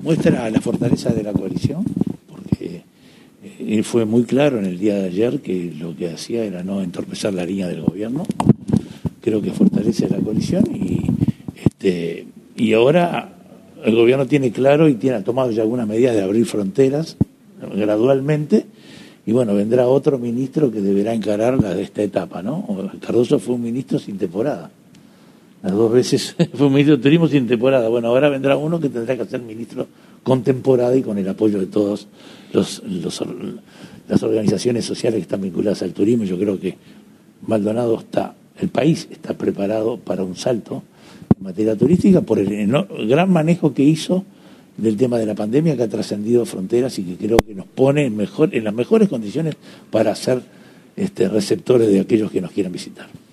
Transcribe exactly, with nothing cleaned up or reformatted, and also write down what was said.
muestra la fortaleza de la coalición, porque él fue muy claro en el día de ayer que lo que hacía era no entorpecer la línea del gobierno. Creo que fortalece la coalición y este y ahora el gobierno tiene claro y tiene ha tomado ya algunas medidas de abrir fronteras gradualmente, y bueno, vendrá otro ministro que deberá encarar la de esta etapa, ¿no? Cardoso fue un ministro sin temporada. Las dos veces fue un ministro de turismo sin temporada. Bueno, ahora vendrá uno que tendrá que ser ministro con temporada y con el apoyo de todas los, los, las organizaciones sociales que están vinculadas al turismo. Yo creo que Maldonado está, el país está preparado para un salto en materia turística por el, el gran manejo que hizo del tema de la pandemia, que ha trascendido fronteras y que creo que nos pone en, mejor, en las mejores condiciones para ser este, receptores de aquellos que nos quieran visitar.